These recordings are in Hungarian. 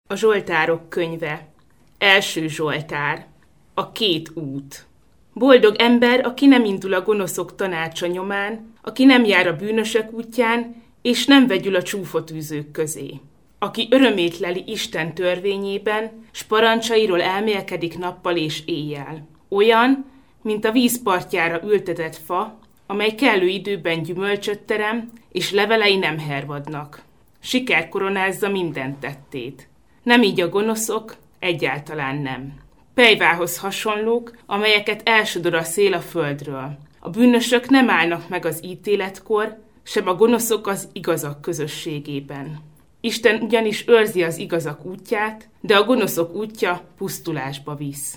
A Zsoltárok könyve. Első Zsoltár. A két út. Boldog ember, aki nem indul a gonoszok tanácsa nyomán, aki nem jár a bűnösök útján, és nem vegyül a csúfotűzők közé. Aki örömét leli Isten törvényében, s parancsairól elmélkedik nappal és éjjel. Olyan, mint a vízpartjára ültetett fa, amely kellő időben gyümölcsöt terem, és levelei nem hervadnak. Siker koronázza minden tettét. Nem így a gonoszok, egyáltalán nem. Pejvához hasonlók, amelyeket elsodor a szél a földről. A bűnösök nem állnak meg az ítéletkor, sem a gonoszok az igazak közösségében. Isten ugyanis őrzi az igazak útját, de a gonoszok útja pusztulásba visz.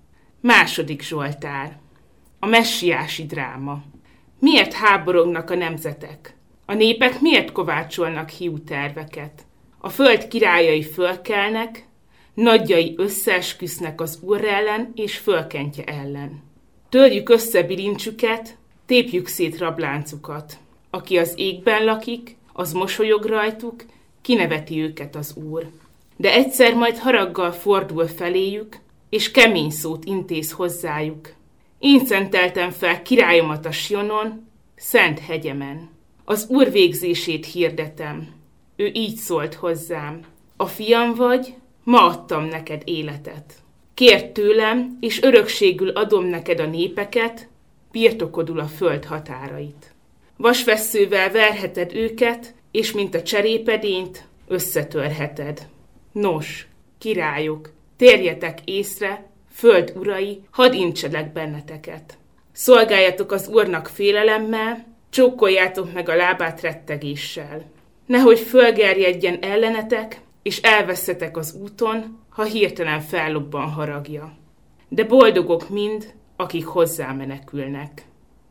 Második Zsoltár. A messiási dráma. Miért háborognak a nemzetek? A népek miért kovácsolnak hiú terveket? A föld királyai fölkelnek, nagyjai összeesküsznek az Úr ellen és fölkentje ellen. Törjük össze bilincsüket, tépjük szét rabláncukat. Aki az égben lakik, az mosolyog rajtuk, kineveti őket az Úr. De egyszer majd haraggal fordul feléjük, és kemény szót intéz hozzájuk. Én szenteltem fel királyomat a Sionon, szent hegyemen. Az Úr végzését hirdetem. Ő így szólt hozzám. A fiam vagy, ma adtam neked életet. Kérd tőlem, és örökségül adom neked a népeket, birtokodul a föld határait. Vasvesszővel verheted őket, és mint a cserépedényt összetörheted. Nos, királyok, térjetek észre, föld urai, hadd intselek benneteket. Szolgáljatok az Úrnak félelemmel, csókoljátok meg a lábát rettegéssel. Nehogy fölgerjedjen ellenetek, és elvesszetek az úton, ha hirtelen fellobban haragja. De boldogok mind, akik hozzá menekülnek.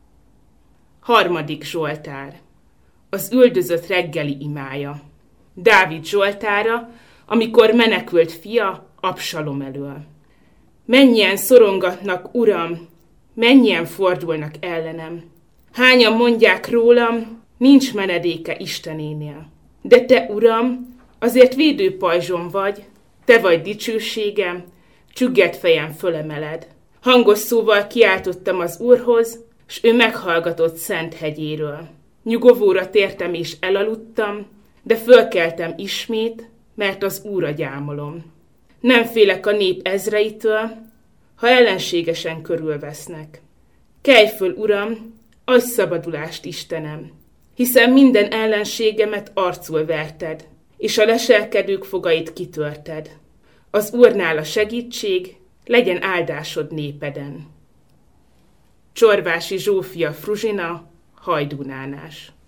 Harmadik Zsoltár. Az üldözött reggeli imája. Dávid zsoltára, amikor menekült fia Absalom elől. Mennyien szorongatnak, Uram, mennyien fordulnak ellenem. Hányan mondják rólam, nincs menedéke Istenénél. De te, Uram, azért védőpajzsom vagy, te vagy dicsőségem, csüggett fejem fölemeled. Hangos szóval kiáltottam az Úrhoz, s ő meghallgatott szent hegyéről. Nyugovóra tértem és elaludtam, de fölkeltem ismét, mert az Úra gyámolom. Nem félek a nép ezreitől, ha ellenségesen körülvesznek. Kelj föl, Uram, adj szabadulást, Istenem, hiszen minden ellenségemet arcul verted, és a leselkedők fogait kitörted. Az Úrnál a segítség, legyen áldásod népeden. Csorvási Zsófia Fruzsina, Hajdúnánás.